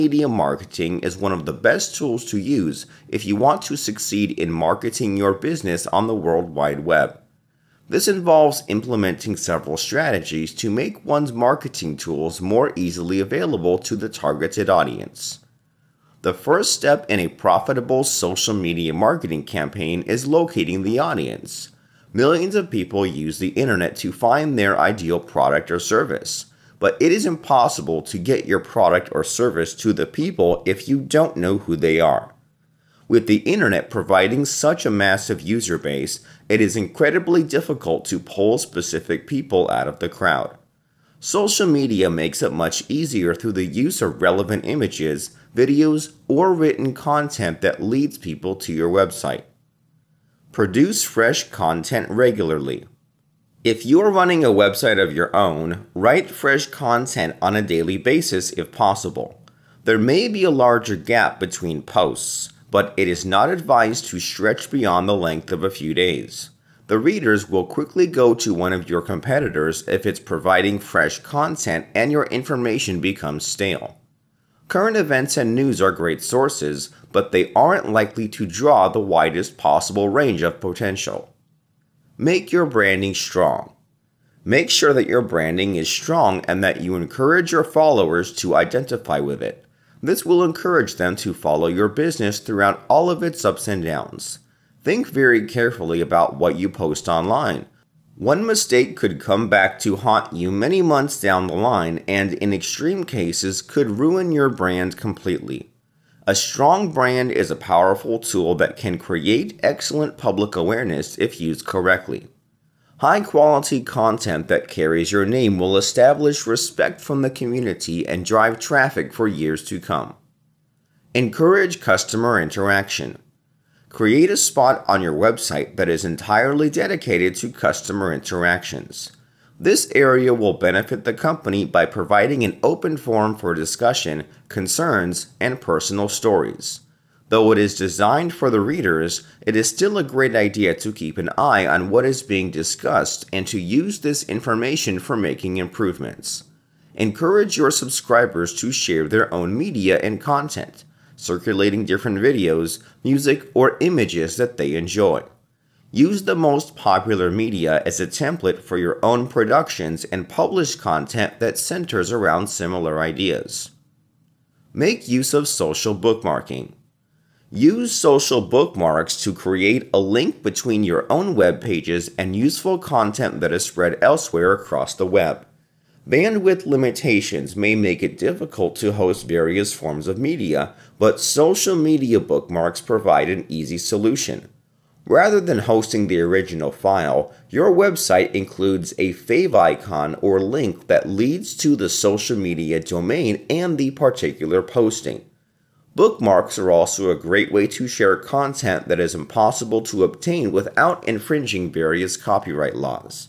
Media marketing is one of the best tools to use if you want to succeed in marketing your business on the World Wide Web. This involves implementing several strategies to make one's marketing tools more easily available to the targeted audience. The first step in a profitable social media marketing campaign is locating the audience. Millions of people use the internet to find their ideal product or service, but it is impossible to get your product or service to the people if you don't know who they are. With the internet providing such a massive user base, it is incredibly difficult to pull specific people out of the crowd. Social media makes it much easier through the use of relevant images, videos, or written content that leads people to your website. Produce fresh content regularly. If you are running a website of your own, write fresh content on a daily basis if possible. There may be a larger gap between posts, but it is not advised to stretch beyond the length of a few days. The readers will quickly go to one of your competitors if it's providing fresh content and your information becomes stale. Current events and news are great sources, but they aren't likely to draw the widest possible range of potential. Make your branding strong. Make sure that your branding is strong and that you encourage your followers to identify with it. This will encourage them to follow your business throughout all of its ups and downs. Think very carefully about what you post online. One mistake could come back to haunt you many months down the line and, in extreme cases, could ruin your brand completely. A strong brand is a powerful tool that can create excellent public awareness if used correctly. High-quality content that carries your name will establish respect from the community and drive traffic for years to come. Encourage customer interaction. Create a spot on your website that is entirely dedicated to customer interactions. This area will benefit the company by providing an open forum for discussion, concerns, and personal stories. Though it is designed for the readers, it is still a great idea to keep an eye on what is being discussed and to use this information for making improvements. Encourage your subscribers to share their own media and content, circulating different videos, music, or images that they enjoy. Use the most popular media as a template for your own productions and publish content that centers around similar ideas. Make use of social bookmarking. Use social bookmarks to create a link between your own web pages and useful content that is spread elsewhere across the web. Bandwidth limitations may make it difficult to host various forms of media, but social media bookmarks provide an easy solution. Rather than hosting the original file, your website includes a fave icon or link that leads to the social media domain and the particular posting. Bookmarks are also a great way to share content that is impossible to obtain without infringing various copyright laws.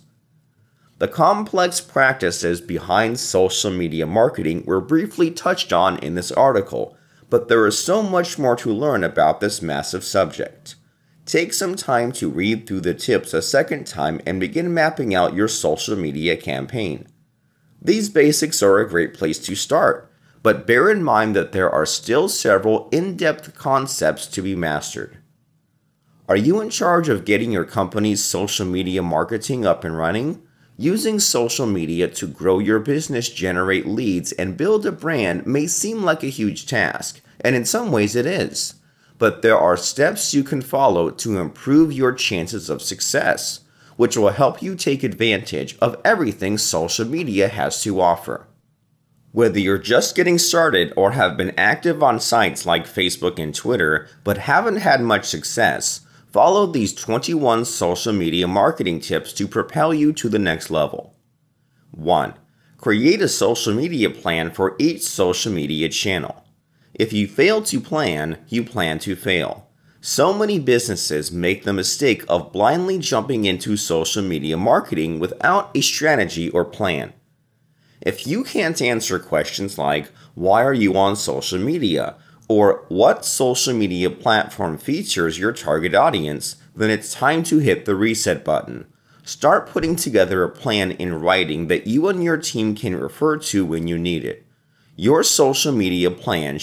The complex practices behind social media marketing were briefly touched on in this article, but there is so much more to learn about this massive subject. Take some time to read through the tips a second time and begin mapping out your social media campaign. These basics are a great place to start, but bear in mind that there are still several in-depth concepts to be mastered. Are you in charge of getting your company's social media marketing up and running? Using social media to grow your business, generate leads, and build a brand may seem like a huge task, and in some ways it is. But there are steps you can follow to improve your chances of success, which will help you take advantage of everything social media has to offer. Whether you're just getting started or have been active on sites like Facebook and Twitter but haven't had much success, follow these 21 social media marketing tips to propel you to the next level. 1. Create a social media plan for each social media channel. If you fail to plan, you plan to fail. So many businesses make the mistake of blindly jumping into social media marketing without a strategy or plan. If you can't answer questions like, why are you on social media? Or what social media platform features your target audience, then it's time to hit the reset button. Start putting together a plan in writing that you and your team can refer to when you need it. Your social media plan